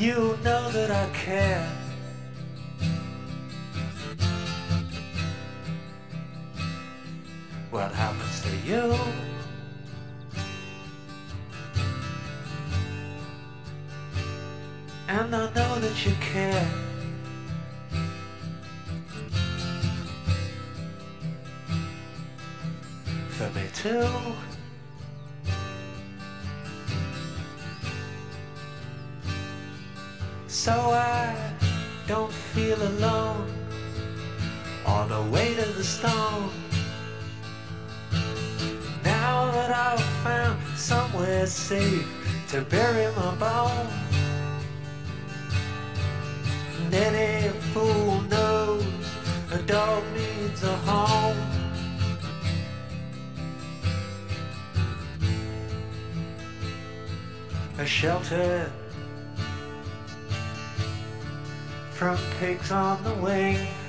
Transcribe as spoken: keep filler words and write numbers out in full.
You know that I care. What happens to you? And I know that you care. For me too. So I don't feel alone on the way to the stone. Now that I've found somewhere safe to bury my bones. And any fool knows a dog needs a home. A shelter from pigs on the wing.